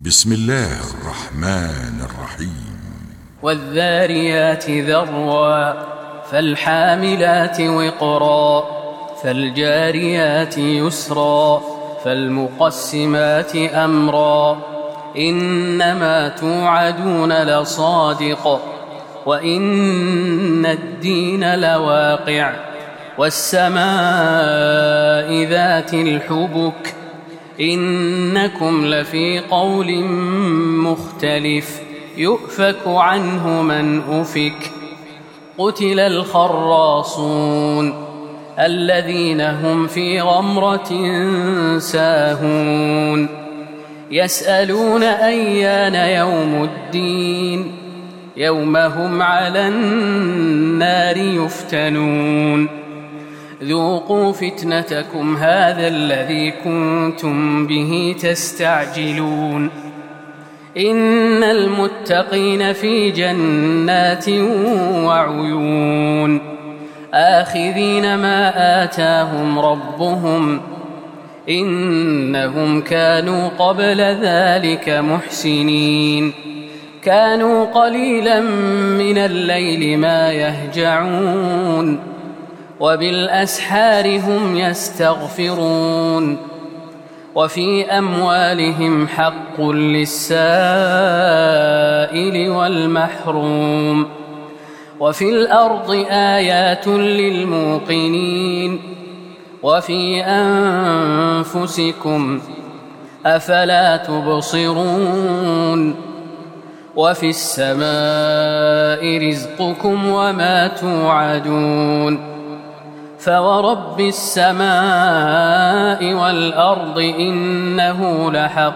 بسم الله الرحمن الرحيم. والذاريات ذروا فالحاملات وقرا فالجاريات يسرا فالمقسمات أمرا إنما توعدون لصادق وإن الدين لواقع والسماء ذات الحبك إنكم لفي قول مختلف يؤفك عنه من أفك قتل الخراصون الذين هم في غمرة ساهون يسألون أيان يوم الدين يوم هم على النار يفتنون ذوقوا فتنتكم هذا الذي كنتم به تستعجلون إن المتقين في جنات وعيون آخذين ما آتاهم ربهم إنهم كانوا قبل ذلك محسنين كانوا قليلا من الليل ما يهجعون وبالأسحار هم يستغفرون وفي أموالهم حق للسائل والمحروم وفي الأرض آيات للموقنين وفي أنفسكم أفلا تبصرون وفي السماء رزقكم وما توعدون فورب السماء والأرض إنه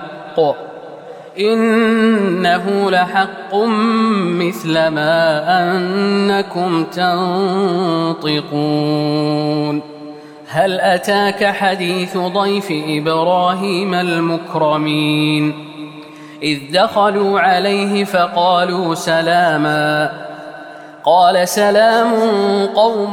لحق مثل ما أنكم تنطقون هل أتاك حديث ضيف إبراهيم المكرمين إذ دخلوا عليه فقالوا سلاما قال سلام قوم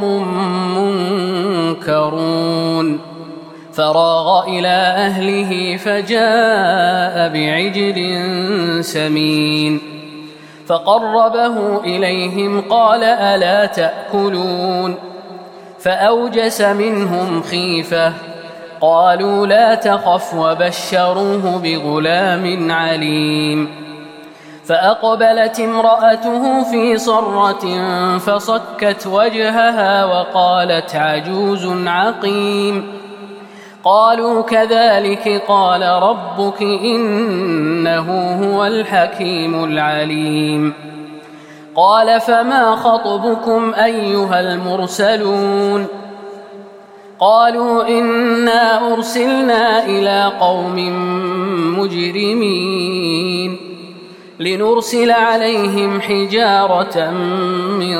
منكرون فراغ إلى أهله فجاء بعجل سمين فقربه إليهم قال ألا تأكلون فأوجس منهم خيفة قالوا لا تخف وبشروه بغلام عليم فأقبلت امرأته في صرة فصكت وجهها وقالت عجوز عقيم قالوا كذلك قال ربك إنه هو الحكيم العليم قال فما خطبكم أيها المرسلون قالوا إنا أرسلنا إلى قوم مجرمين لنرسل عليهم حجارة من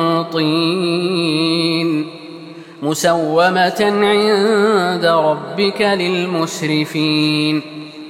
طين مسومة عند ربك للمسرفين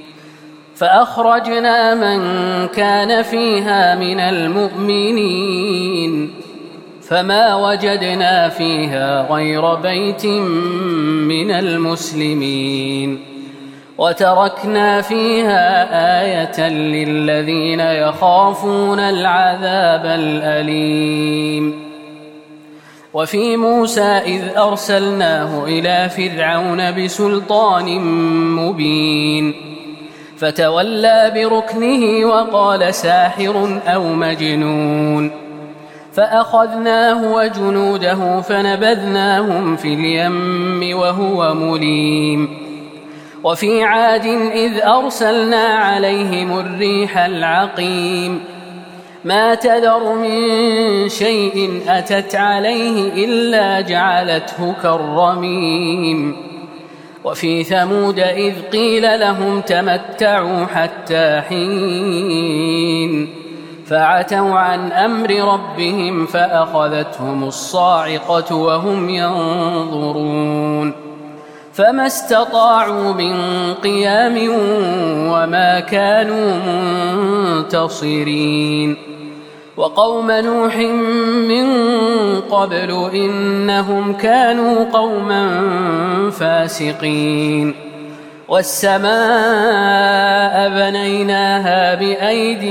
فأخرجنا من كان فيها من المؤمنين فما وجدنا فيها غير بيت من المسلمين وتركنا فيها آية للذين يخافون العذاب الأليم وفي موسى إذ أرسلناه إلى فرعون بسلطان مبين فتولى بركنه وقال ساحر أو مجنون فأخذناه وجنوده فنبذناهم في اليم وهو مليم وفي عاد إذ أرسلنا عليهم الريح العقيم ما تذر من شيء أتت عليه إلا جعلته كالرميم وفي ثمود إذ قيل لهم تمتعوا حتى حين فعتوا عن أمر ربهم فأخذتهم الصاعقة وهم ينظرون فما استطاعوا من قيام وما كانوا منتصرين وقوم نوح من قبل إنهم كانوا قوما فاسقين والسماء بنيناها بأيد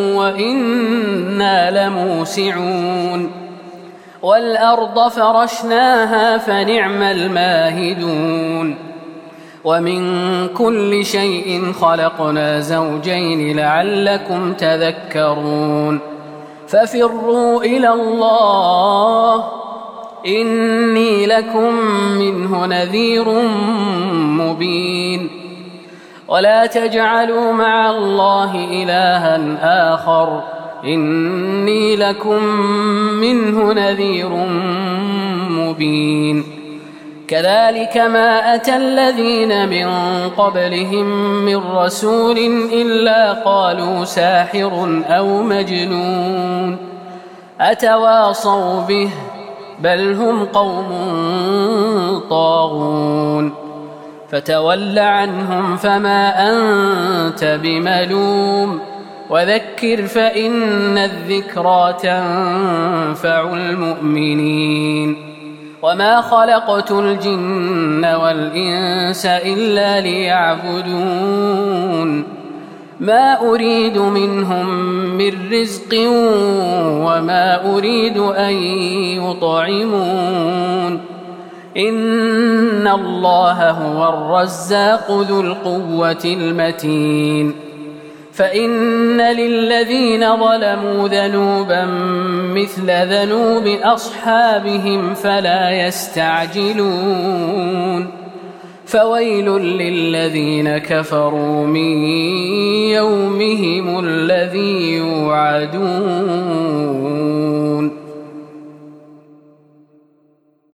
وإنا لموسعون والأرض فرشناها فنعم الماهدون ومن كل شيء خلقنا زوجين لعلكم تذكرون ففروا إلى الله إني لكم منه نذير مبين ولا تجعلوا مع الله إلها آخر إني لكم منه نذير مبين كذلك ما أتى الذين من قبلهم من رسول إلا قالوا ساحر أو مجنون أتواصوا به بل هم قوم طاغون فتول عنهم فما أنت بملوم وذكر فإن الذكرى تنفع المؤمنين وما خلقت الجن والإنس إلا ليعبدون ما أريد منهم من رزق وما أريد أن يطعمون إن الله هو الرزاق ذو القوة المتين فإن للذين ظلموا ذنوبا مثل ذنوب أصحابهم فلا يستعجلون فويل للذين كفروا من يومهم الذي يوعدون